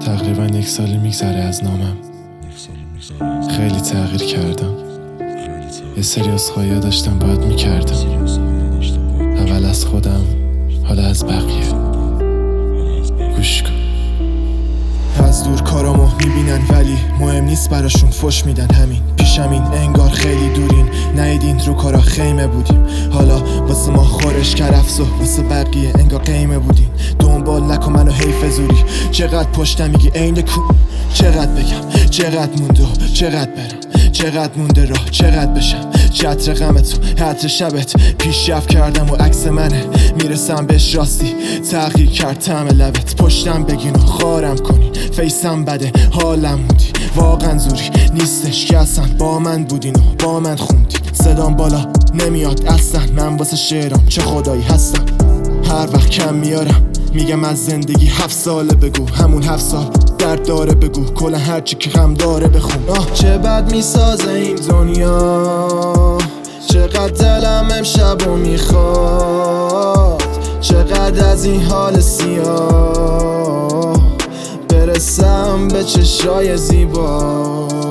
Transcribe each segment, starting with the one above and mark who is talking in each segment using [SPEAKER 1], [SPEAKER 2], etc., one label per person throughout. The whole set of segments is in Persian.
[SPEAKER 1] تقریبا 1 سالی میگذره از نامم. خیلی تغییر کردم. یه سری عذرخواهی‌ها داشتم باید میکردم، اول از خودم، حالا از بقیه. گوش کن.
[SPEAKER 2] از دور کارامو میبینن ولی مهم نیست براشون، فش میدن همین پیشمین، انگار خیلی دورین. نیدین رو کارا خیمه بودیم، حالا واسه ما خورش کرفس و واسه بقیه انگار قیمه بودین. دنبال نکن منو حیف زوری، چقدر پشتم میگی عین کو. چقدر بگم، چقدر مونده و چقدر برم، چقدر مونده راه، چقدر بشم چتر غمت و حتر شبت. پیشرفت کردم و عکس منه، میرسم بهش راستی تغییر کرد طعم لبت. پشتم بگین و خارم کنین، فیسم بده حالم موندی. واقعا زوری نیستش که اصلا با من بودین و با من خوندی. صدام بالا نمیاد اصلا، من واسه شعرام چه خدایی هستم. هر وقت کم میارم میگم از زندگی 7 ساله بگو، همون 7 سال درد داره بگو، کلا هرچی که غم داره بخون. چه بد میسازه این دنیا، چقدر دلم امشبو میخواد، چقدر از این حال سیاه برسم به چشای زیبا.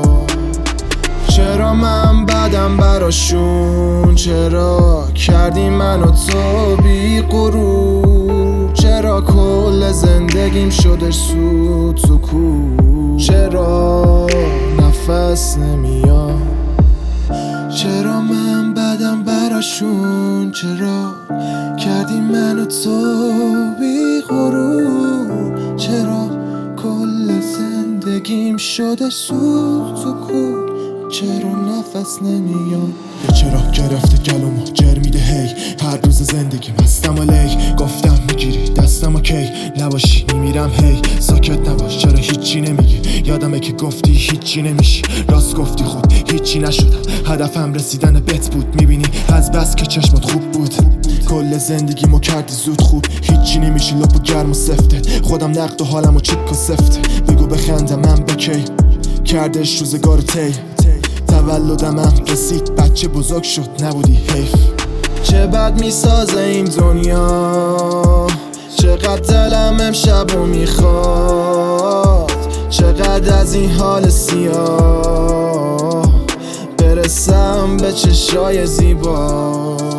[SPEAKER 2] چرا من بدم براشون، چرا کردی من و تو بی غرور، چرا کل زندگیم شده سکوت، چرا نفس نمیاد، چرا من بدم براشون، چرا کردی من و تو بی غرور، چرا کل زندگیم شده سکوت، چرا نفس نمیاد. چرا گرفته گلومو جر میده هی، هر روز زندگیم هستم علی. گفتم میگیری دستم کی نباشی میمیرم هی. ساکت نباش، چرا هیچی نمیگی؟ یادمه که گفتی هیچی نمیشی، راست گفتی خود هیچی نشدم. هدفم رسیدن بهت بود، میبینی از بس که چشمت خوب بود. کل زندگیمو کردی زود خوب، هیچی نمیشی لپ و گرم و سفته. خودم نقد و حالمو چیک و سفته، بگو بخندم من به کی کردش روزگارو تی. تولدم رسید بچه بزرگ شد نبودی حیف. چه بد میسازه این دنیا، چقدر دلم امشبو میخواد، چقدر از این حال سیاه برسم به چشای زیبا.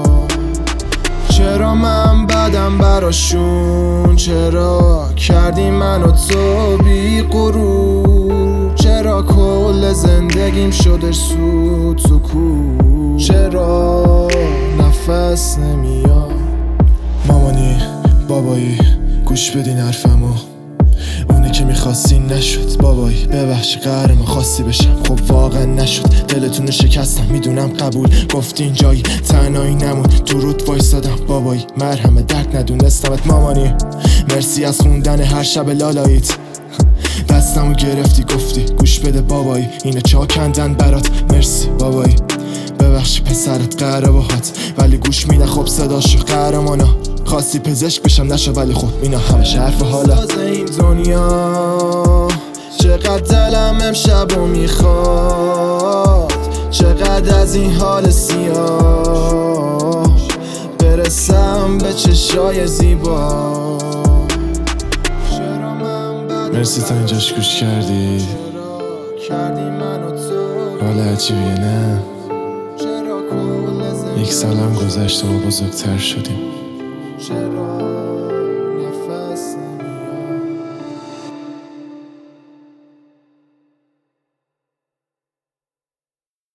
[SPEAKER 2] چرا من بدم براشون، چرا کردی من و تو بی غرور، چرا کل زندگیم شده سکوت، چرا نفس نمیاد. مامانی بابایی گوش بدین حرفمو، اونی که میخواستی نشد. بابایی ببخش قهر ما خواستی بشم، خب واقعا نشد. دلتونو شکستم میدونم، قبول گفتین جایی تنهایی نمون. تو رود وایسادم بابایی مرهمه درد ندونستمت. مامانی مرسی از خوندن هر شب لالاییت، دستمو گرفتی گفتی گوش بده بابایی اینو چا کندن برات. مرسی بابایی ببخشی پسرت قهره باهات، ولی گوش میده خب صداشو قهرمانا. خواستی پزشک بشم نشو ولی خب اینا همش حرف حالا. این دنیا چقدر دلم امشبو میخواد، چقدر از این حال سیاه برسم به چشای زیبا.
[SPEAKER 1] مرسی تا اینجاش گوش کردی. حال عجیبیه نه؟ 1 سالم گذشته و بزرگتر شدیم.